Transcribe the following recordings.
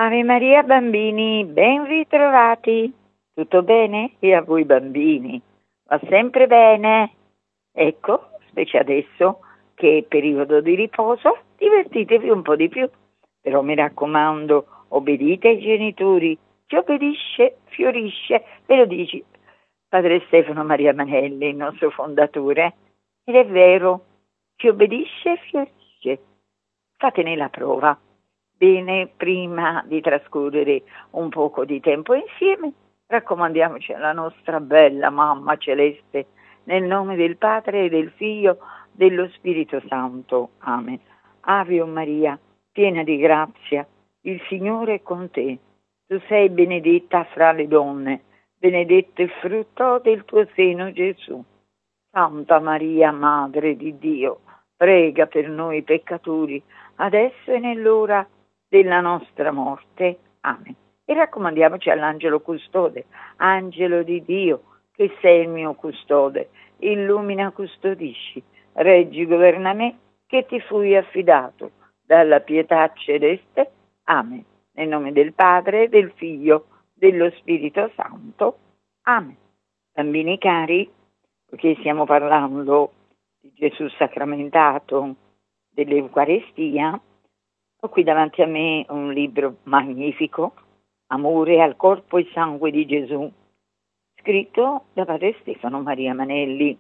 Ave Maria bambini, ben ritrovati. Tutto bene? E a voi bambini? Va sempre bene? Ecco, specie adesso che è periodo di riposo, divertitevi un po' di più. Però mi raccomando, obbedite ai genitori. Chi obbedisce, fiorisce. Ve lo dici Padre Stefano Maria Manelli, il nostro fondatore. Ed è vero, chi obbedisce, fiorisce. Fatene la prova. Bene, prima di trascorrere un poco di tempo insieme, raccomandiamoci alla nostra bella mamma celeste, nel nome del Padre e del Figlio, dello Spirito Santo. Amen. Ave Maria, piena di grazia, il Signore è con te. Tu sei benedetta fra le donne, benedetto il frutto del tuo seno, Gesù. Santa Maria, Madre di Dio, prega per noi peccatori, adesso e nell'ora della nostra morte. Amen. E raccomandiamoci all'angelo custode, angelo di Dio, che sei il mio custode, illumina, custodisci, reggi, governa me, che ti fui affidato dalla pietà celeste. Amen. Nel nome del Padre, del Figlio, dello Spirito Santo. Amen. Bambini cari, perché stiamo parlando di Gesù sacramentato, dell'Eucaristia, ho qui davanti a me un libro magnifico, Amore al corpo e sangue di Gesù, scritto da Padre Stefano Maria Manelli.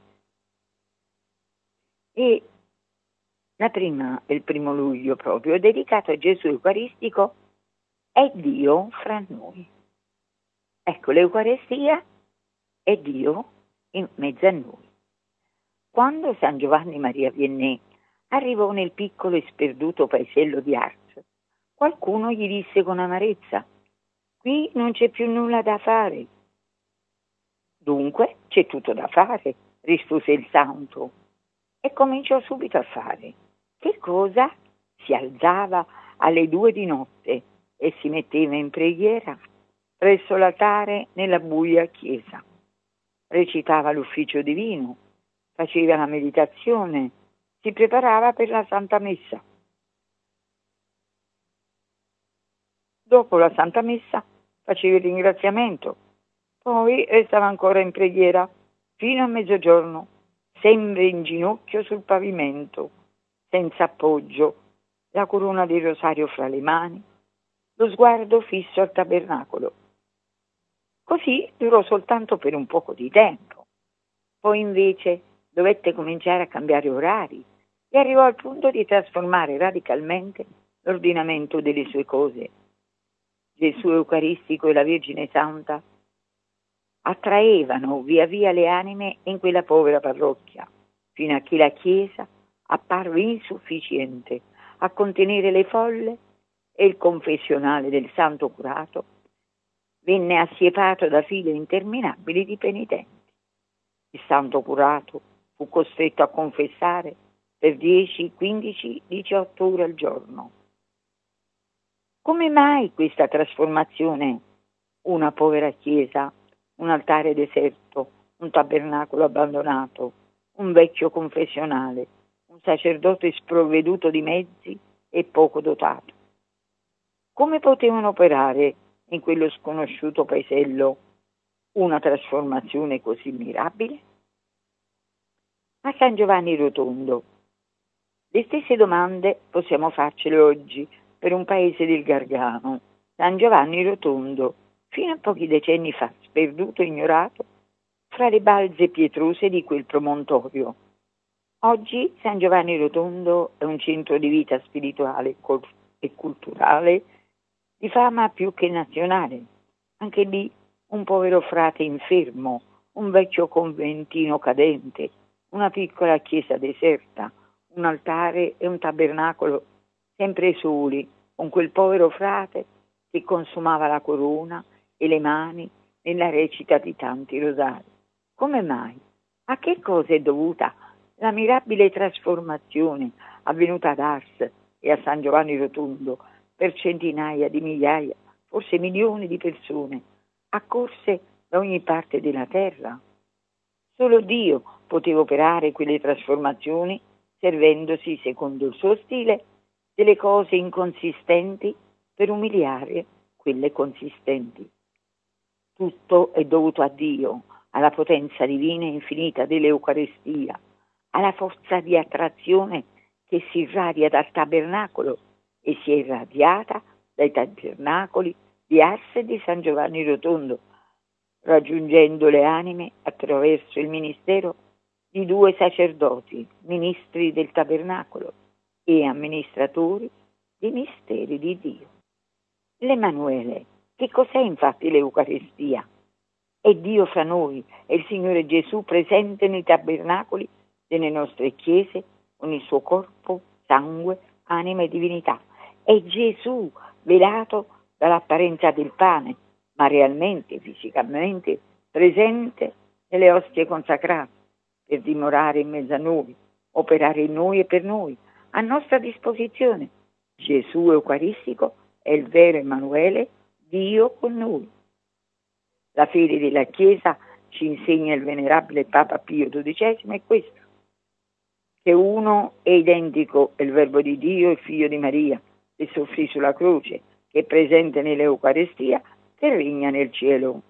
E il 1° luglio proprio, è dedicato a Gesù Eucaristico, è Dio fra noi. Ecco, l'Eucaristia è Dio in mezzo a noi. Quando San Giovanni Maria Vianney arrivò nel piccolo e sperduto paesello di Ars, qualcuno gli disse con amarezza: qui non c'è più nulla da fare. Dunque c'è tutto da fare, rispose il santo, e cominciò subito a fare. Che cosa? Si alzava alle 2 di notte e si metteva in preghiera presso l'altare nella buia chiesa. Recitava l'ufficio divino, faceva la meditazione, si preparava per la Santa Messa. Dopo la Santa Messa faceva il ringraziamento, poi restava ancora in preghiera fino a mezzogiorno, sempre in ginocchio sul pavimento, senza appoggio, la corona del rosario fra le mani, lo sguardo fisso al tabernacolo. Così durò soltanto per un poco di tempo. Poi invece dovette cominciare a cambiare orari e arrivò al punto di trasformare radicalmente l'ordinamento delle sue cose. Gesù Eucaristico e la Vergine Santa attraevano via via le anime in quella povera parrocchia, fino a che la Chiesa apparve insufficiente a contenere le folle e il confessionale del Santo Curato venne assiepato da file interminabili di penitenti. Il Santo Curato fu costretto a confessare per 10, 15, 18 ore al giorno. Come mai questa trasformazione? Una povera chiesa, un altare deserto, un tabernacolo abbandonato, un vecchio confessionale, un sacerdote sprovveduto di mezzi e poco dotato. Come potevano operare in quello sconosciuto paesello una trasformazione così mirabile? A San Giovanni Rotondo. Le stesse domande possiamo farcele oggi per un paese del Gargano, San Giovanni Rotondo, fino a pochi decenni fa sperduto e ignorato fra le balze pietrose di quel promontorio. Oggi San Giovanni Rotondo è un centro di vita spirituale e culturale di fama più che nazionale. Anche lì un povero frate infermo, un vecchio conventino cadente, una piccola chiesa deserta, un altare e un tabernacolo sempre soli, con quel povero frate che consumava la corona e le mani nella recita di tanti rosari. Come mai? A che cosa è dovuta la mirabile trasformazione avvenuta ad Ars e a San Giovanni Rotondo per centinaia di migliaia, forse milioni di persone, accorse da ogni parte della terra? Solo Dio poteva operare quelle trasformazioni servendosi, secondo il suo stile, delle cose inconsistenti per umiliare quelle consistenti. Tutto è dovuto a Dio, alla potenza divina e infinita dell'Eucaristia, alla forza di attrazione che si irradia dal tabernacolo e si è irradiata dai tabernacoli di Ars e di San Giovanni Rotondo, raggiungendo le anime attraverso il ministero di 2 sacerdoti, ministri del tabernacolo e amministratori dei misteri di Dio. L'Emanuele, che cos'è infatti l'Eucaristia? È Dio fra noi, è il Signore Gesù presente nei tabernacoli delle nostre chiese con il suo corpo, sangue, anima e divinità. È Gesù velato dall'apparenza del pane, ma realmente, fisicamente, presente nelle ostie consacrate, per dimorare in mezzo a noi, operare in noi e per noi, a nostra disposizione. Gesù Eucaristico è il vero Emanuele, Dio con noi. La fede della Chiesa, ci insegna il venerabile Papa Pio XII, è questo, che uno è identico è il Verbo di Dio, il Figlio di Maria, che soffrì sulla croce, che è presente nell'Eucaristia, che regna nel cielo.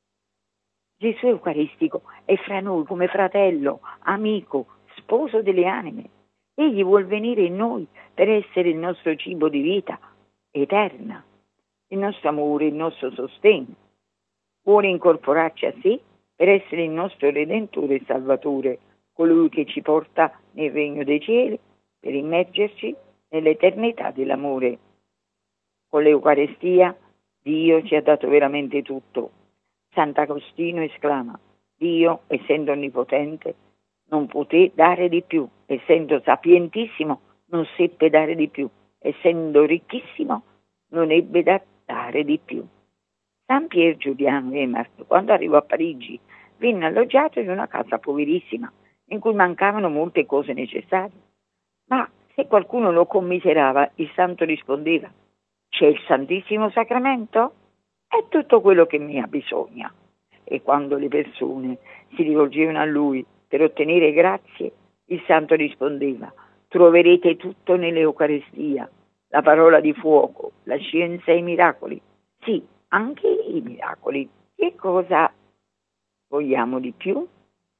Gesù Eucaristico è fra noi come fratello, amico, sposo delle anime. Egli vuol venire in noi per essere il nostro cibo di vita eterna, il nostro amore, il nostro sostegno. Vuole incorporarci a sé per essere il nostro Redentore e Salvatore, colui che ci porta nel regno dei cieli per immergerci nell'eternità dell'amore. Con l'Eucaristia Dio ci ha dato veramente tutto. Sant'Agostino esclama: Dio, essendo onnipotente, non poté dare di più, essendo sapientissimo, non seppe dare di più, essendo ricchissimo, non ebbe da dare di più. San Pier Giuliano Emart, quando arrivò a Parigi, venne alloggiato in una casa poverissima, in cui mancavano molte cose necessarie. Ma se qualcuno lo commiserava, il santo rispondeva: c'è il Santissimo Sacramento? È tutto quello che mi ha bisogno. E quando le persone si rivolgevano a lui per ottenere grazie, il santo rispondeva: troverete tutto nell'Eucaristia, la parola di fuoco, la scienza e i miracoli. Sì, anche i miracoli. Che cosa vogliamo di più?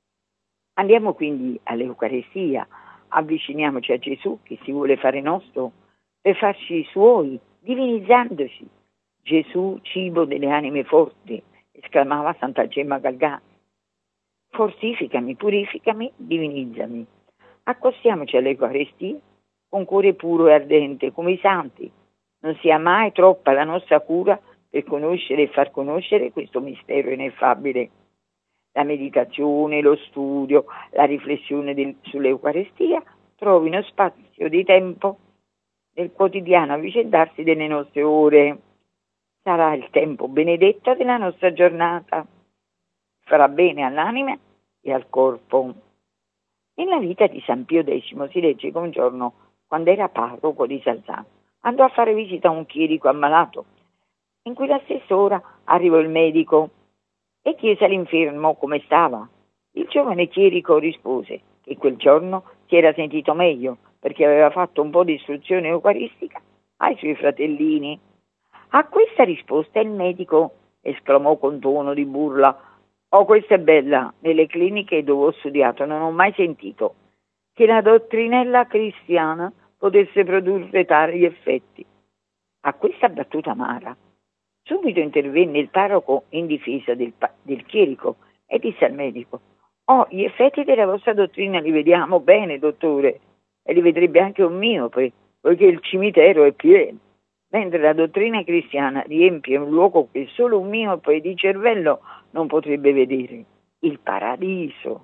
Andiamo quindi all'Eucaristia, avviciniamoci a Gesù che si vuole fare nostro per farci suoi, divinizzandoci. Gesù, cibo delle anime forti, esclamava Santa Gemma Galgani. Fortificami, purificami, divinizzami. Accostiamoci all'Eucaristia con cuore puro e ardente, come i santi. Non sia mai troppa la nostra cura per conoscere e far conoscere questo mistero ineffabile. La meditazione, lo studio, la riflessione sull'Eucaristia trovino spazio di tempo nel quotidiano avvicendarsi delle nostre ore. Sarà il tempo benedetto della nostra giornata. Farà bene all'anima e al corpo. Nella vita di San Pio X si legge che un giorno, quando era parroco di Salzano, andò a fare visita a un chierico ammalato. In quella stessa ora arrivò il medico e chiese all'infermo come stava. Il giovane chierico rispose che quel giorno si era sentito meglio perché aveva fatto un po' di istruzione eucaristica ai suoi fratellini. A questa risposta il medico esclamò con tono di burla: «Oh, questa è bella, nelle cliniche dove ho studiato non ho mai sentito che la dottrinella cristiana potesse produrre tali effetti». A questa battuta amara subito intervenne il parroco in difesa del chierico e disse al medico: «Oh, gli effetti della vostra dottrina li vediamo bene, dottore, e li vedrebbe anche un miope, poiché il cimitero è pieno, mentre la dottrina cristiana riempie un luogo che solo un miope di cervello non potrebbe vedere, il paradiso».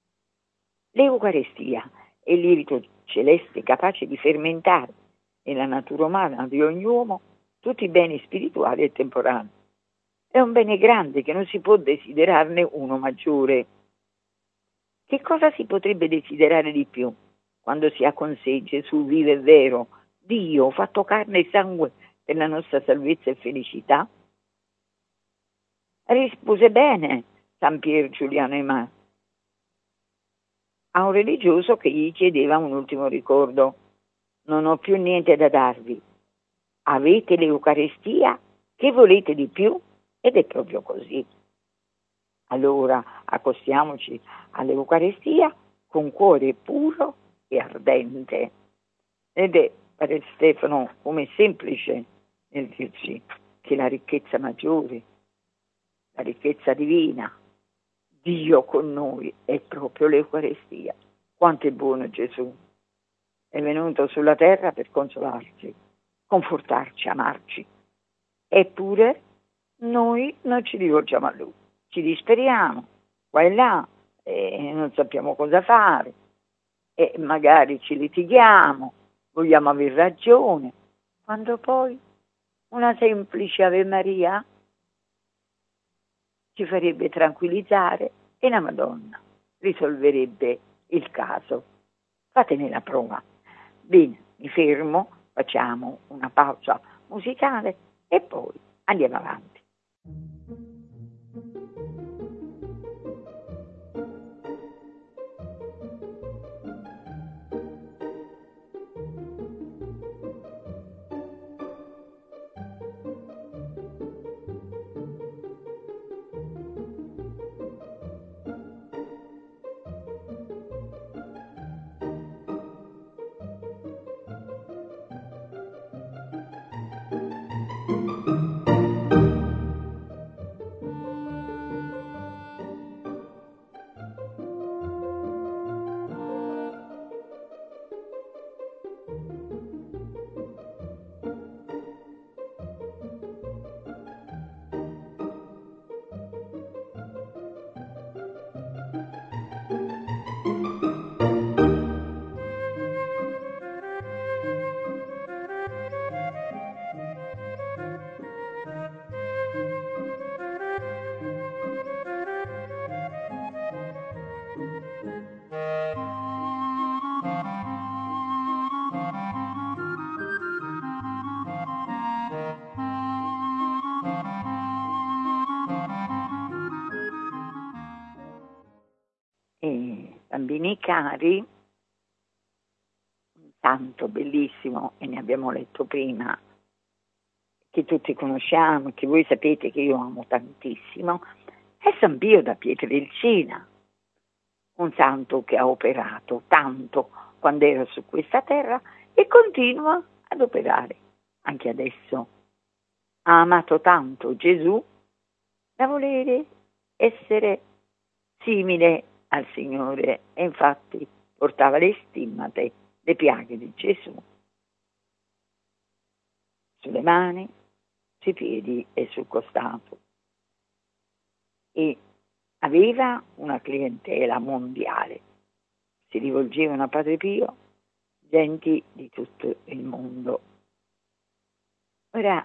L'Eucaristia è il lievito celeste capace di fermentare nella natura umana di ogni uomo tutti i beni spirituali e temporali. È un bene grande che non si può desiderarne uno maggiore. Che cosa si potrebbe desiderare di più quando si ha con sé Gesù vivo e vero, Dio fatto carne e sangue per la nostra salvezza e felicità? Rispose bene San Pier Giuliano Emà a un religioso che gli chiedeva un ultimo ricordo: «Non ho più niente da darvi, avete l'Eucaristia, che volete di più? Ed è proprio così. Allora accostiamoci all'Eucaristia con cuore puro e ardente. Ed è, Padre Stefano, come semplice nel dirci che la ricchezza maggiore, la ricchezza divina, Dio con noi, è proprio l'Eucaristia. Quanto è buono Gesù! È venuto sulla terra per consolarci, confortarci, amarci. Eppure noi non ci rivolgiamo a Lui. Ci disperiamo, qua e là, e non sappiamo cosa fare, e magari ci litighiamo, vogliamo aver ragione, quando poi una semplice Ave Maria ci farebbe tranquillizzare e la Madonna risolverebbe il caso. Fatene la prova. Bene, mi fermo, facciamo una pausa musicale e poi andiamo avanti. Bambini cari, un santo bellissimo, e ne abbiamo letto prima, che tutti conosciamo, che voi sapete che io amo tantissimo, è San Pio da Pietrelcina, un santo che ha operato tanto quando era su questa terra e continua ad operare anche adesso. Ha amato tanto Gesù da volere essere simile al Signore e infatti portava le stimmate, le piaghe di Gesù sulle mani, sui piedi e sul costato, e aveva una clientela mondiale. Si rivolgevano a Padre Pio genti di tutto il mondo. Ora,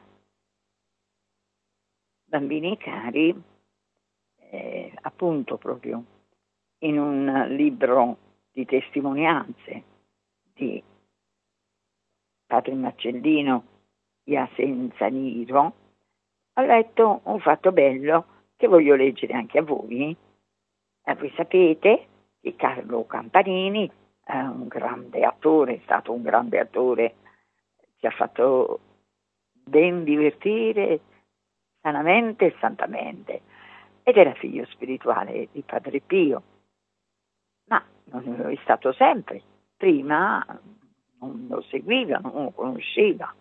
bambini cari, appunto proprio in un libro di testimonianze di Padre Marcellino Iasenza Niro, ho letto un fatto bello che voglio leggere anche a voi. Voi sapete che Carlo Campanini è un grande attore, è stato un grande attore, ci ha fatto ben divertire sanamente e santamente, ed era figlio spirituale di Padre Pio. Ma non lo è stato sempre. Prima non lo seguiva, non lo conosceva.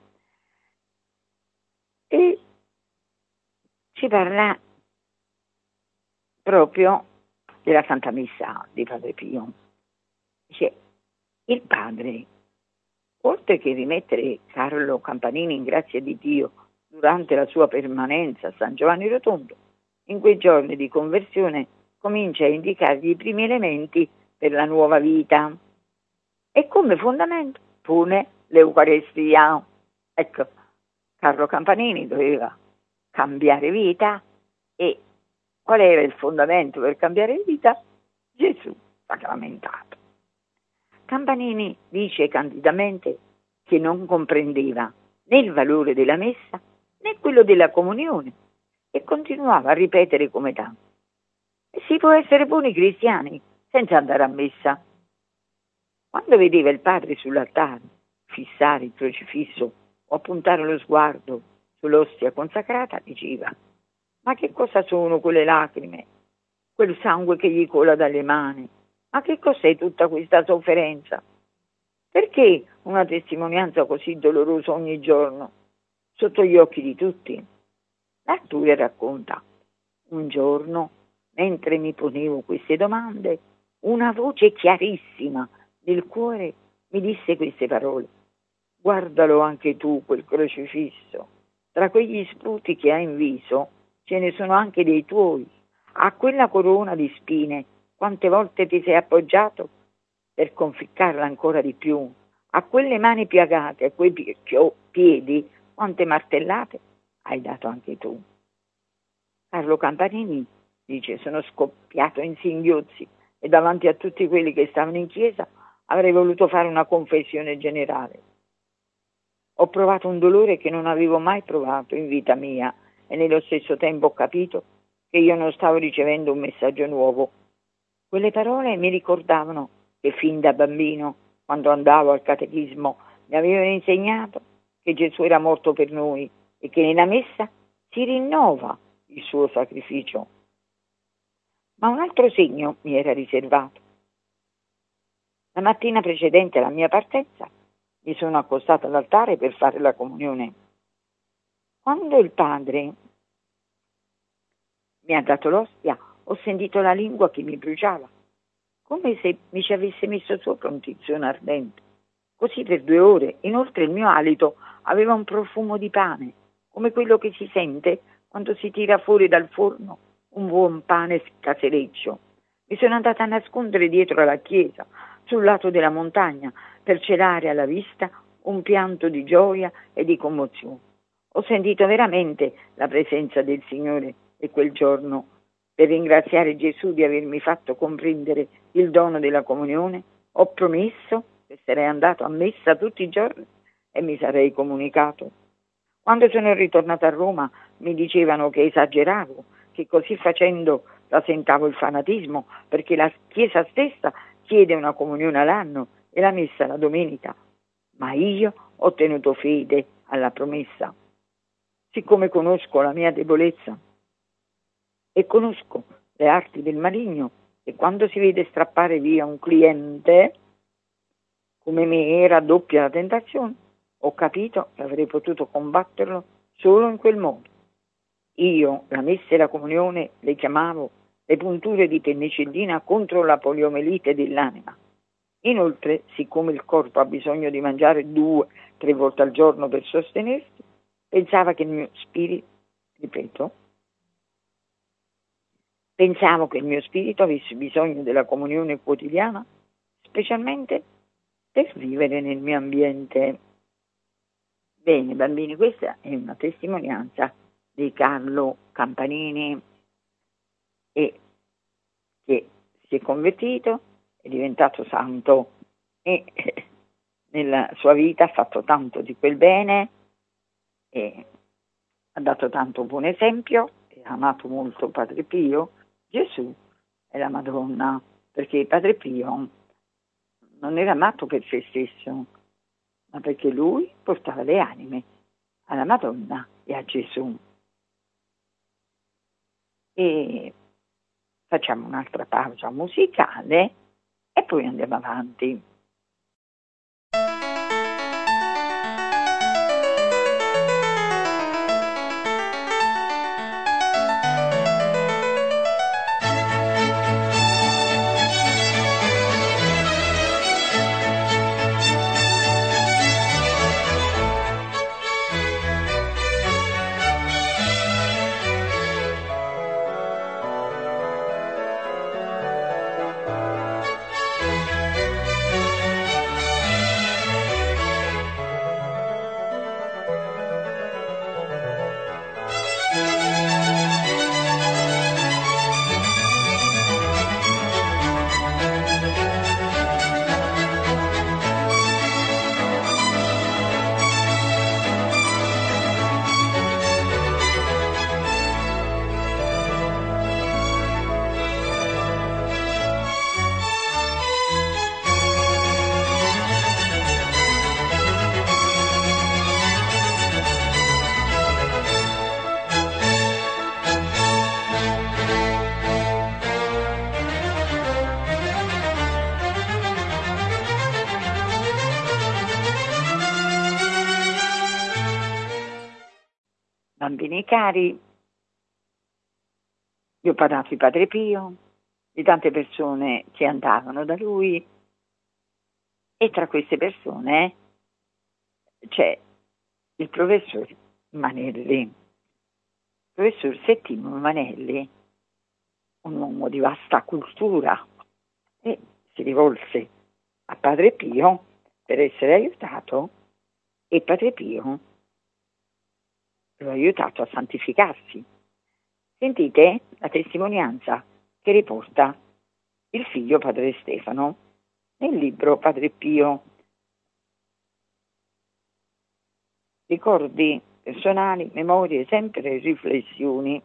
E ci parla proprio della Santa Messa di Padre Pio. Dice, il padre, oltre che rimettere Carlo Campanini in grazia di Dio durante la sua permanenza a San Giovanni Rotondo, in quei giorni di conversione comincia a indicargli i primi elementi per la nuova vita e come fondamento pone l'Eucaristia. Ecco, Carlo Campanini doveva cambiare vita, e qual era il fondamento per cambiare vita? Gesù sacramentato. Campanini dice candidamente che non comprendeva né il valore della messa né quello della comunione e continuava a ripetere come tanto: si può essere buoni cristiani senza andare a messa. Quando vedeva il padre sull'altare fissare il crocifisso o a puntare lo sguardo sull'ostia consacrata, diceva: ma che cosa sono quelle lacrime, quel sangue che gli cola dalle mani? Ma che cos'è tutta questa sofferenza? Perché una testimonianza così dolorosa ogni giorno, sotto gli occhi di tutti? L'arturo racconta: un giorno, mentre mi ponevo queste domande, una voce chiarissima del cuore mi disse queste parole: guardalo anche tu, quel crocifisso. Tra quegli sputi che hai in viso ce ne sono anche dei tuoi. A quella corona di spine quante volte ti sei appoggiato per conficcarla ancora di più? A quelle mani piagate, a quei piedi, quante martellate hai dato anche tu? Carlo Campanini dice: sono scoppiato in singhiozzi e davanti a tutti quelli che stavano in chiesa avrei voluto fare una confessione generale. Ho provato un dolore che non avevo mai provato in vita mia e nello stesso tempo ho capito che io non stavo ricevendo un messaggio nuovo. Quelle parole mi ricordavano che fin da bambino, quando andavo al catechismo, mi avevano insegnato che Gesù era morto per noi e che nella messa si rinnova il suo sacrificio. Ma un altro segno mi era riservato. La mattina precedente alla mia partenza mi sono accostata all'altare per fare la comunione. Quando il padre mi ha dato l'ostia, ho sentito la lingua che mi bruciava, come se mi ci avesse messo sopra un tizzone ardente. Così per 2 ore. Inoltre il mio alito aveva un profumo di pane, come quello che si sente quando si tira fuori dal forno un buon pane casereccio. Mi sono andata a nascondere dietro alla chiesa, sul lato della montagna, per celare alla vista un pianto di gioia e di commozione. Ho sentito veramente la presenza del Signore e quel giorno, per ringraziare Gesù di avermi fatto comprendere il dono della comunione, ho promesso che sarei andato a messa tutti i giorni e mi sarei comunicato. Quando sono ritornata a Roma mi dicevano che esageravo, che così facendo rasentavo il fanatismo, perché la Chiesa stessa chiede una comunione all'anno e la messa la domenica. Ma io ho tenuto fede alla promessa. Siccome conosco la mia debolezza e conosco le arti del maligno, e quando si vede strappare via un cliente, come me era doppia la tentazione, ho capito che avrei potuto combatterlo solo in quel modo. Io la messa e la comunione le chiamavo le punture di penicillina contro la poliomelite dell'anima. Inoltre, siccome il corpo ha bisogno di mangiare 2-3 volte al giorno per sostenersi, pensavo che il mio spirito avesse bisogno della comunione quotidiana, specialmente per vivere nel mio ambiente. Bene, bambini, questa è una testimonianza di Carlo Campanini, e che si è convertito, è diventato santo e nella sua vita ha fatto tanto di quel bene e ha dato tanto buon esempio e ha amato molto Padre Pio, Gesù e la Madonna, perché Padre Pio non era amato per se stesso, ma perché lui portava le anime alla Madonna e a Gesù. E facciamo un'altra pausa musicale e poi andiamo avanti. Bambini cari, vi ho parlato di Padre Pio, di tante persone che andavano da lui, e tra queste persone c'è il professor Manelli. Il professor Settimo Manelli, un uomo di vasta cultura, e si rivolse a Padre Pio per essere aiutato, e Padre Pio lo ha aiutato a santificarsi. Sentite la testimonianza che riporta il figlio Padre Stefano nel libro Padre Pio, ricordi personali, memorie, sempre riflessioni.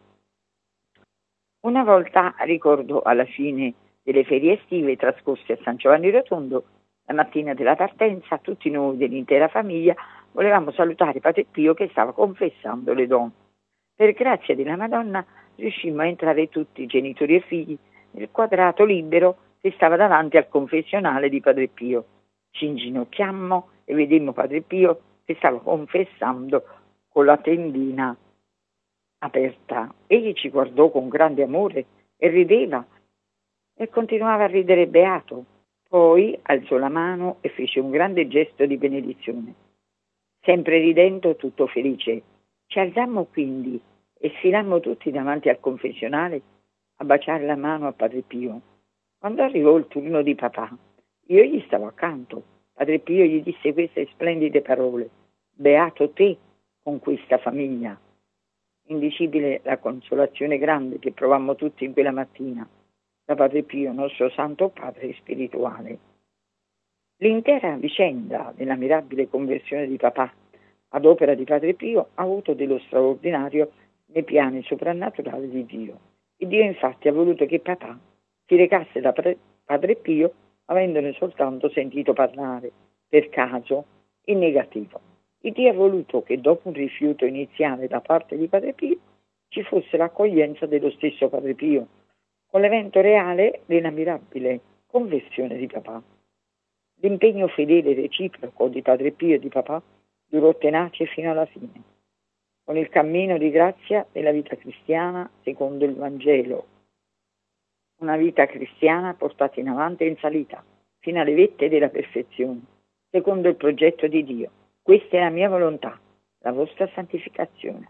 Una volta, ricordo alla fine delle ferie estive trascorse a San Giovanni Rotondo, la mattina della partenza, tutti noi dell'intera famiglia volevamo salutare Padre Pio che stava confessando le donne. Per grazia della Madonna riuscimmo a entrare tutti, genitori e figli, nel quadrato libero che stava davanti al confessionale di Padre Pio. Ci inginocchiammo e vedemmo Padre Pio che stava confessando con la tendina aperta. Egli ci guardò con grande amore e rideva e continuava a ridere beato. Poi alzò la mano e fece un grande gesto di benedizione. Sempre ridendo, tutto felice, ci alzammo quindi e sfilammo tutti davanti al confessionale a baciare la mano a Padre Pio. Quando arrivò il turno di papà, io gli stavo accanto. Padre Pio gli disse queste splendide parole: beato te con questa famiglia. Indicibile la consolazione grande che provammo tutti in quella mattina da Padre Pio, nostro Santo Padre spirituale. L'intera vicenda della mirabile conversione di papà ad opera di Padre Pio ha avuto dello straordinario nei piani soprannaturali di Dio. E Dio infatti ha voluto che papà si recasse da Padre Pio avendone soltanto sentito parlare, per caso, in negativo. E Dio ha voluto che dopo un rifiuto iniziale da parte di Padre Pio ci fosse l'accoglienza dello stesso Padre Pio, con l'evento reale della mirabile conversione di papà. L'impegno fedele e reciproco di Padre Pio e di papà durò tenace fino alla fine, con il cammino di grazia della vita cristiana secondo il Vangelo. Una vita cristiana portata in avanti e in salita, fino alle vette della perfezione, secondo il progetto di Dio. Questa è la mia volontà, la vostra santificazione.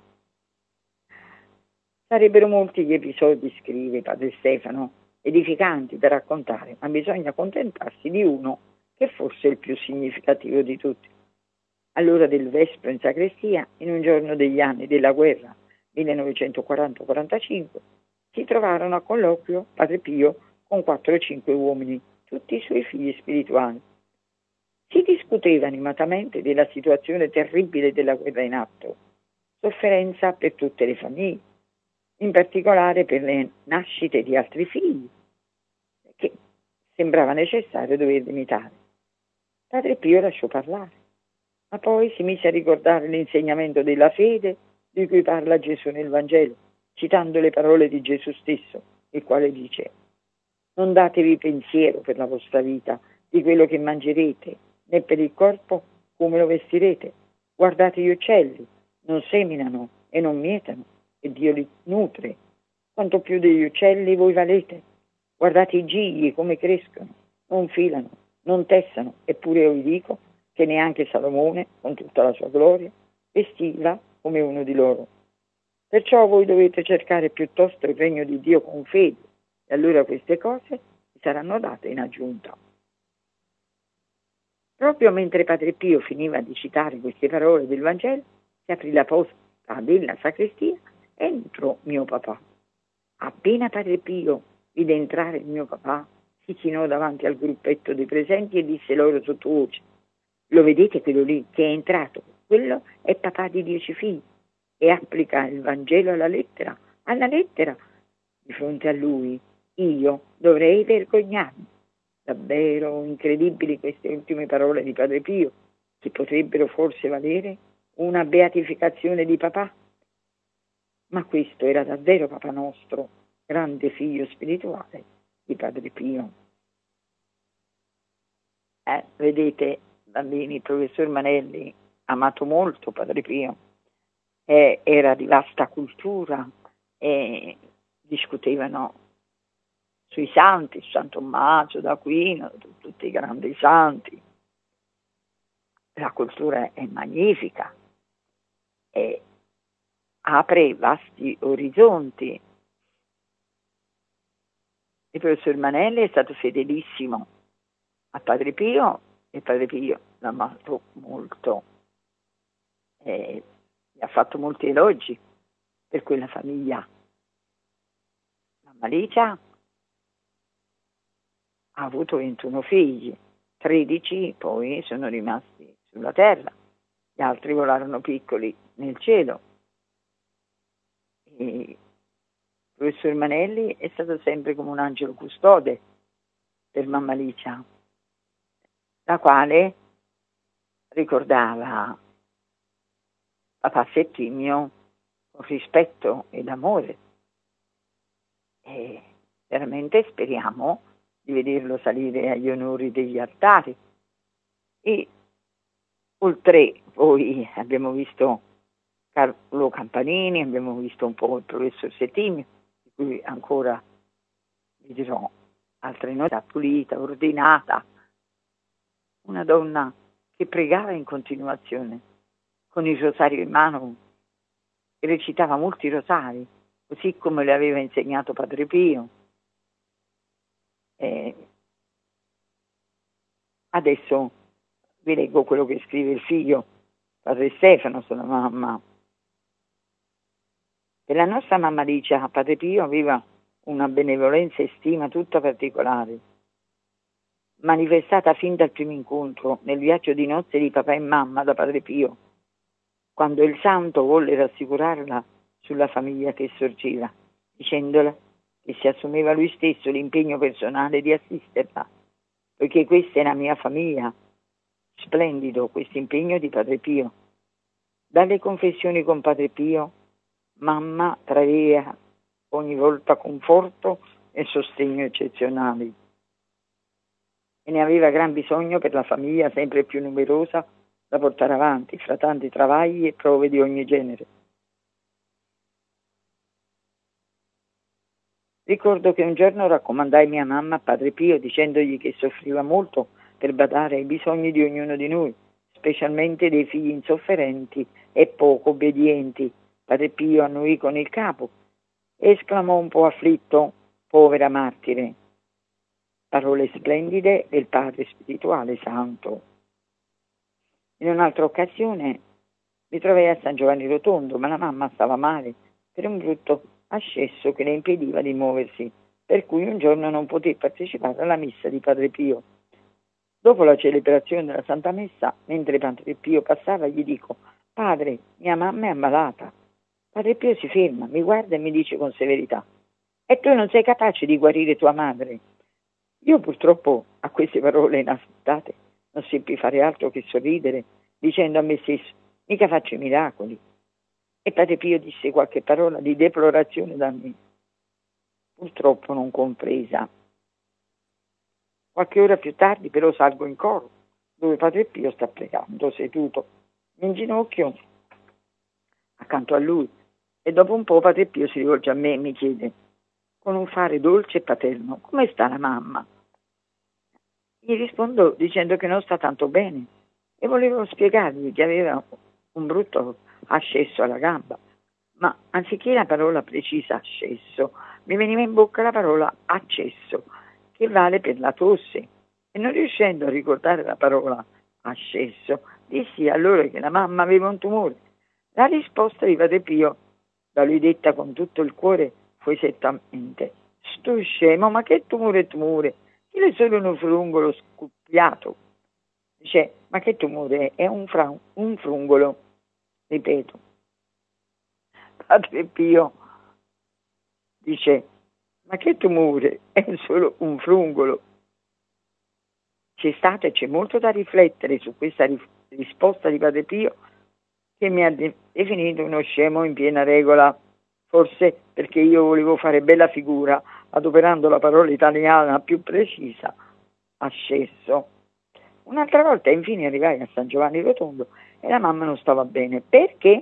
Sarebbero molti gli episodi, scrive Padre Stefano, edificanti da raccontare, ma bisogna contentarsi di uno che fosse il più significativo di tutti. All'ora del vespro in sacrestia, in un giorno degli anni della guerra, 1940-45, si trovarono a colloquio Padre Pio con 4 o 5 uomini, tutti i suoi figli spirituali. Si discuteva animatamente della situazione terribile della guerra in atto, sofferenza per tutte le famiglie, in particolare per le nascite di altri figli, che sembrava necessario dover imitare. Padre Pio lasciò parlare, ma poi si mise a ricordare l'insegnamento della fede di cui parla Gesù nel Vangelo, citando le parole di Gesù stesso, il quale dice: non datevi pensiero per la vostra vita di quello che mangerete, né per il corpo come lo vestirete. Guardate gli uccelli, non seminano e non mietano, e Dio li nutre. Quanto più degli uccelli voi valete. Guardate i gigli come crescono, non filano, non tessano, eppure io vi dico che neanche Salomone, con tutta la sua gloria, vestiva come uno di loro. Perciò voi dovete cercare piuttosto il regno di Dio con fede, e allora queste cose vi saranno date in aggiunta. Proprio mentre Padre Pio finiva di citare queste parole del Vangelo, si aprì la porta della sacrestia e entrò mio papà. Appena Padre Pio vide entrare il mio papà, si chinò davanti al gruppetto dei presenti e disse loro sottovoce: lo vedete quello lì che è entrato? Quello è papà di 10 figli e applica il Vangelo alla lettera. Alla lettera. Di fronte a lui io dovrei vergognarmi. Davvero incredibili queste ultime parole di Padre Pio, che potrebbero forse valere una beatificazione di papà. Ma questo era davvero Papà nostro, grande figlio spirituale di Padre Pio. Vedete, bambini, il professor Manelli ha amato molto Padre Pio era di vasta cultura e discutevano sui santi, San Tommaso d'Aquino, tutti i grandi santi. La cultura è magnifica e apre vasti orizzonti. Il professor Manelli è stato fedelissimo a Padre Pio e Padre Pio l'ha amato molto e gli ha fatto molti elogi per quella famiglia. Mamma Licia ha avuto 21 figli, 13 poi sono rimasti sulla terra, gli altri volarono piccoli nel cielo. E il professor Manelli è stato sempre come un angelo custode per mamma Licia, la quale ricordava papà Settimio con rispetto ed amore. E veramente speriamo di vederlo salire agli onori degli altari. E oltre poi abbiamo visto Carlo Campanini, abbiamo visto un po' il professor Settimio, di cui ancora vi dirò altre note, pulita, ordinata, una donna che pregava in continuazione, con il rosario in mano, e recitava molti rosari, così come le aveva insegnato Padre Pio. Adesso vi leggo quello che scrive il figlio, Padre Stefano, sulla mamma. Per la nostra mamma Licia, Padre Pio aveva una benevolenza e stima tutta particolare, manifestata fin dal primo incontro nel viaggio di nozze di papà e mamma da Padre Pio, quando il santo volle rassicurarla sulla famiglia che sorgeva, dicendole che si assumeva lui stesso l'impegno personale di assisterla, poiché questa è la mia famiglia. Splendido questo impegno di Padre Pio. Dalle confessioni con Padre Pio, mamma traeva ogni volta conforto e sostegno eccezionali e ne aveva gran bisogno per la famiglia sempre più numerosa da portare avanti fra tanti travagli e prove di ogni genere. Ricordo che un giorno raccomandai mia mamma a Padre Pio dicendogli che soffriva molto per badare ai bisogni di ognuno di noi, specialmente dei figli insofferenti e poco obbedienti. Padre Pio annuì con il capo e esclamò un po' afflitto: povera martire. Parole splendide del padre spirituale santo. In un'altra occasione mi trovai a San Giovanni Rotondo, ma la mamma stava male per un brutto ascesso che le impediva di muoversi, per cui un giorno non poté partecipare alla messa di Padre Pio. Dopo la celebrazione della Santa Messa, mentre Padre Pio passava, gli dico: padre, mia mamma è ammalata. Padre Pio si ferma, mi guarda e mi dice con severità: e tu non sei capace di guarire tua madre? Io purtroppo a queste parole inaspettate non seppi fare altro che sorridere, dicendo a me stesso: mica faccio i miracoli. E Padre Pio disse qualche parola di deplorazione da me, purtroppo non compresa. Qualche ora più tardi però salgo in coro, dove Padre Pio sta pregando, seduto in ginocchio accanto a lui, e dopo un po' Padre Pio si rivolge a me e mi chiede, con un fare dolce e paterno: come sta la mamma? Gli rispondo dicendo che non sta tanto bene e volevo spiegargli che aveva un brutto ascesso alla gamba, ma anziché la parola precisa ascesso, mi veniva in bocca la parola accesso, che vale per la tosse, e non riuscendo a ricordare la parola ascesso, dissi allora che la mamma aveva un tumore. La risposta di Padre Pio, da lui detta con tutto il cuore, fu esattamente: sto scemo, ma che tumore è tumore? Io è solo uno frungolo scoppiato. Dice: ma che tumore è? Un frungolo, ripeto. Padre Pio dice: ma che tumore? È solo un frungolo. C'è stato e c'è molto da riflettere su questa risposta di Padre Pio, che mi ha definito uno scemo in piena regola, forse perché io volevo fare bella figura adoperando la parola italiana più precisa, ascesso. Un'altra volta infine arrivai a San Giovanni Rotondo e la mamma non stava bene. Perché?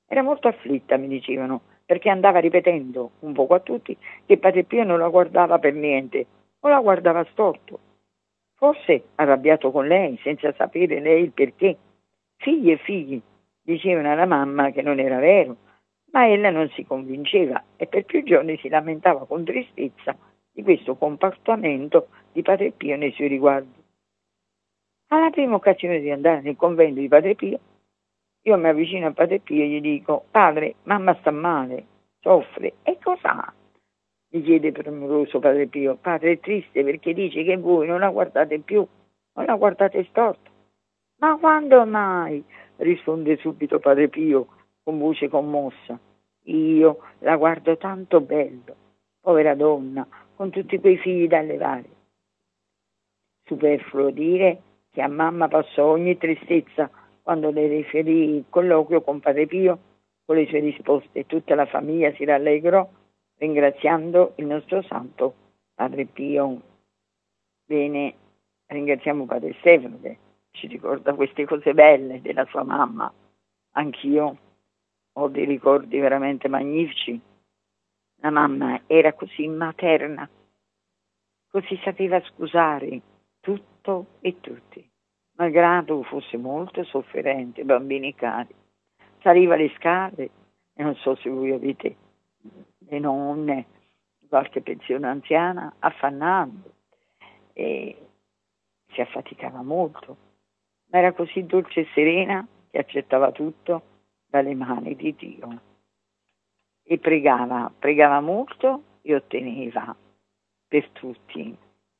Era molto afflitta, mi dicevano, perché andava ripetendo un poco a tutti che Padre Pio non la guardava per niente, o la guardava storto. Forse arrabbiato con lei, senza sapere lei il perché. Figli e figli dicevano alla mamma che non era vero, ma ella non si convinceva e per più giorni si lamentava con tristezza di questo comportamento di Padre Pio nei suoi riguardi. Alla prima occasione di andare nel convento di Padre Pio, io mi avvicino a Padre Pio e gli dico: padre, mamma sta male, soffre. E cos'ha? Mi chiede premuroso Padre Pio. Padre è triste perché dice che voi non la guardate più, non la guardate storta. Ma quando mai? Risponde subito Padre Pio con voce commossa. Io la guardo tanto bello, povera donna, con tutti quei figli da allevare. Superfluo dire che a mamma passò ogni tristezza quando le riferì il colloquio con Padre Pio con le sue risposte e tutta la famiglia si rallegrò ringraziando il nostro santo Padre Pio. Bene, ringraziamo Padre Stefano che ci ricorda queste cose belle della sua mamma. Anch'io ho dei ricordi veramente magnifici. La mamma era così materna, così sapeva scusare tutto e tutti, malgrado fosse molto sofferente, bambini cari. Saliva le scale e non so se voi avete le nonne, qualche pensione anziana, affannando e si affaticava molto, ma era così dolce e serena che accettava tutto dalle mani di Dio e pregava molto e otteneva per tutti.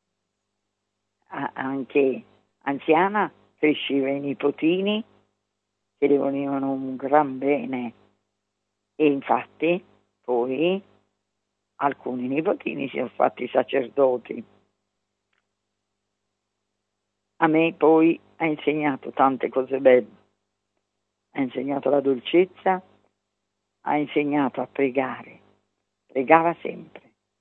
Anche anziana cresceva i nipotini che le volevano un gran bene e infatti poi alcuni nipotini si sono fatti sacerdoti. A me poi ha insegnato tante cose belle, ha insegnato la dolcezza, ha insegnato a pregare, pregava sempre.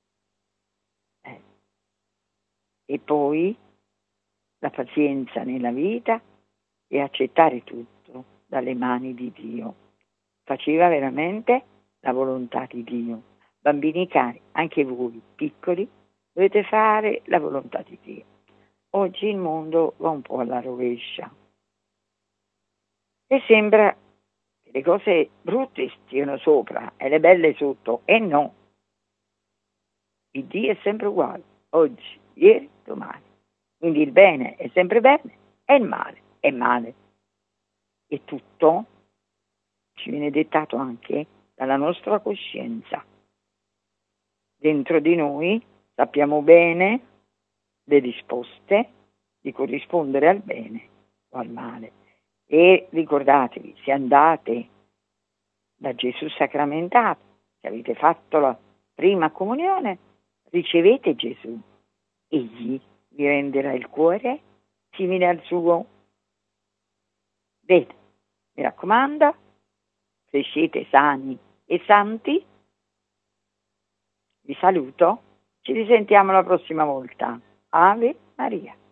E poi la pazienza nella vita e accettare tutto dalle mani di Dio. Faceva veramente la volontà di Dio. Bambini cari, anche voi piccoli, dovete fare la volontà di Dio. Oggi il mondo va un po' alla rovescia e sembra che le cose brutte stiano sopra e le belle sotto, e no. Il Dio è sempre uguale, oggi, ieri, domani. Quindi il bene è sempre bene e il male è male. E tutto ci viene dettato anche dalla nostra coscienza. Dentro di noi sappiamo bene le risposte di corrispondere al bene o al male. E ricordatevi, se andate da Gesù sacramentato, se avete fatto la prima comunione, ricevete Gesù. Egli vi renderà il cuore simile al suo. Bene, mi raccomando, crescete sani e santi. Vi saluto, ci risentiamo la prossima volta. Ave Maria.